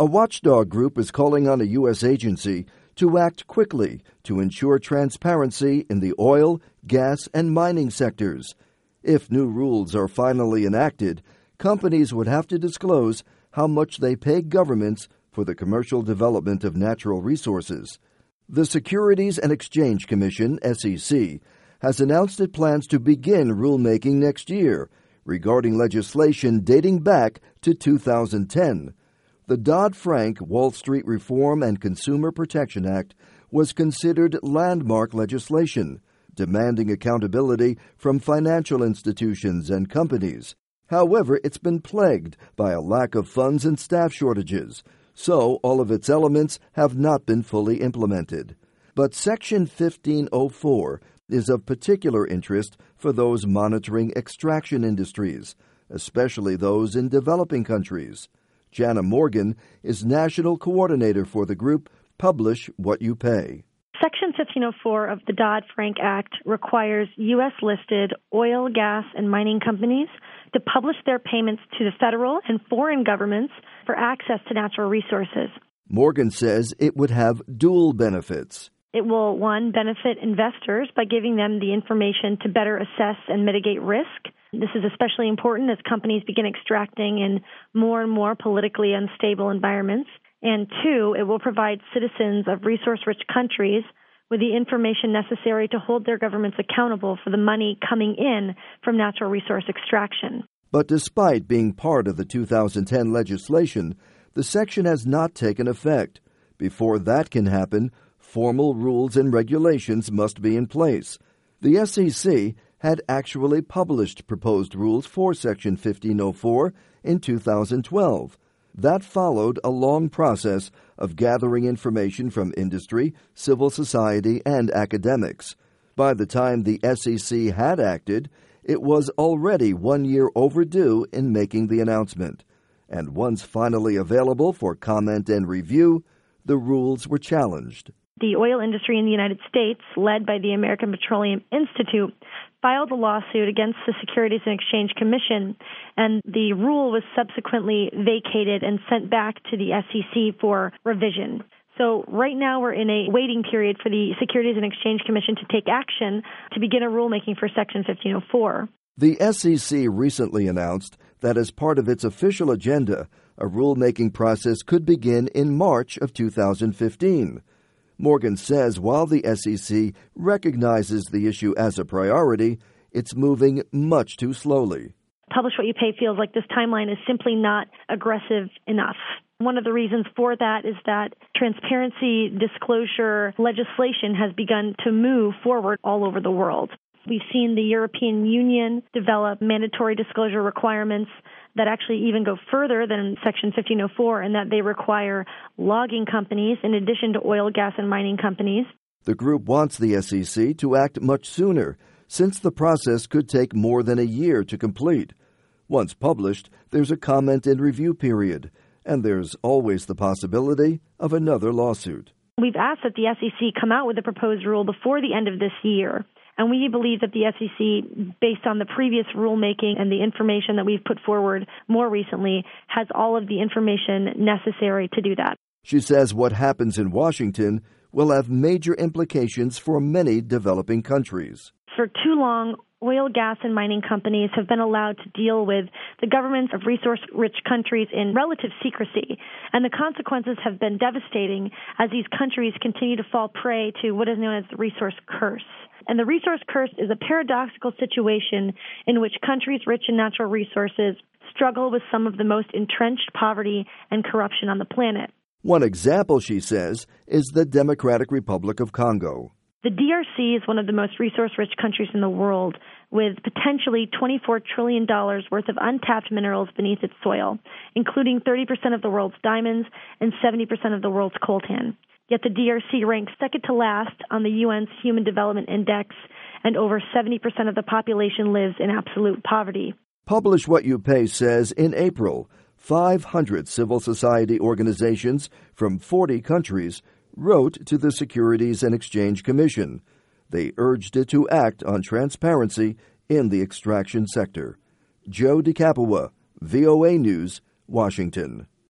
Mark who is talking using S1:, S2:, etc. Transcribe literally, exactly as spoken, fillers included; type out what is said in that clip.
S1: A watchdog group is calling on a U S agency to act quickly to ensure transparency in the oil, gas, and mining sectors. If new rules are finally enacted, companies would have to disclose how much they pay governments for the commercial development of natural resources. The Securities and Exchange Commission, S E C, has announced it plans to begin rulemaking next year regarding legislation dating back to two thousand ten. The Dodd-Frank Wall Street Reform and Consumer Protection Act was considered landmark legislation, demanding accountability from financial institutions and companies. However, it's been plagued by a lack of funds and staff shortages, so all of its elements have not been fully implemented. But Section fifteen oh four is of particular interest for those monitoring extraction industries, especially those in developing countries. Jana Morgan is National Coordinator for the group Publish What You Pay.
S2: Section fifteen oh four of the Dodd-Frank Act requires U S-listed oil, gas, and mining companies to publish their payments to the federal and foreign governments for access to natural resources.
S1: Morgan says it would have dual benefits.
S2: It will, one, benefit investors by giving them the information to better assess and mitigate risk. This is especially important as companies begin extracting in more and more politically unstable environments. And two, it will provide citizens of resource-rich countries with the information necessary to hold their governments accountable for the money coming in from natural resource extraction.
S1: But despite being part of the two thousand ten legislation, the section has not taken effect. Before that can happen, formal rules and regulations must be in place. The S E C had actually published proposed rules for Section fifteen oh four in two thousand twelve. That followed a long process of gathering information from industry, civil society, and academics. By the time the S E C had acted, it was already one year overdue in making the announcement. And once finally available for comment and review, the rules were challenged.
S2: The oil industry in the United States, led by the American Petroleum Institute, filed a lawsuit against the Securities and Exchange Commission, and the rule was subsequently vacated and sent back to the S E C for revision. So right now we're in a waiting period for the Securities and Exchange Commission to take action to begin a rulemaking for Section fifteen oh four.
S1: The S E C recently announced that as part of its official agenda, a rulemaking process could begin in March of two thousand fifteen. Morgan says while the S E C recognizes the issue as a priority, it's moving much too slowly.
S2: Publish What You Pay feels like this timeline is simply not aggressive enough. One of the reasons for that is that transparency disclosure legislation has begun to move forward all over the world. We've seen the European Union develop mandatory disclosure requirements that actually even go further than Section fifteen oh four in that they require logging companies in addition to oil, gas, and mining companies.
S1: The group wants the S E C to act much sooner, since the process could take more than a year to complete. Once published, there's a comment and review period, and there's always the possibility of another lawsuit.
S2: We've asked that the S E C come out with a proposed rule before the end of this year. And we believe that the S E C, based on the previous rulemaking and the information that we've put forward more recently, has all of the information necessary to do that.
S1: She says what happens in Washington will have major implications for many developing countries.
S2: For too long, oil, gas, and mining companies have been allowed to deal with the governments of resource-rich countries in relative secrecy, and the consequences have been devastating as these countries continue to fall prey to what is known as the resource curse. And the resource curse is a paradoxical situation in which countries rich in natural resources struggle with some of the most entrenched poverty and corruption on the planet.
S1: One example, she says, is the Democratic Republic of Congo.
S2: The D R C is one of the most resource-rich countries in the world, with potentially twenty-four trillion dollars worth of untapped minerals beneath its soil, including thirty percent of the world's diamonds and seventy percent of the world's coltan. Yet the D R C ranks second to last on the U N's Human Development Index, and over seventy percent of the population lives in absolute poverty.
S1: Publish What You Pay says in April, five hundred civil society organizations from forty countries wrote to the Securities and Exchange Commission. They urged it to act on transparency in the extraction sector. Joe DeCapua, V O A News, Washington.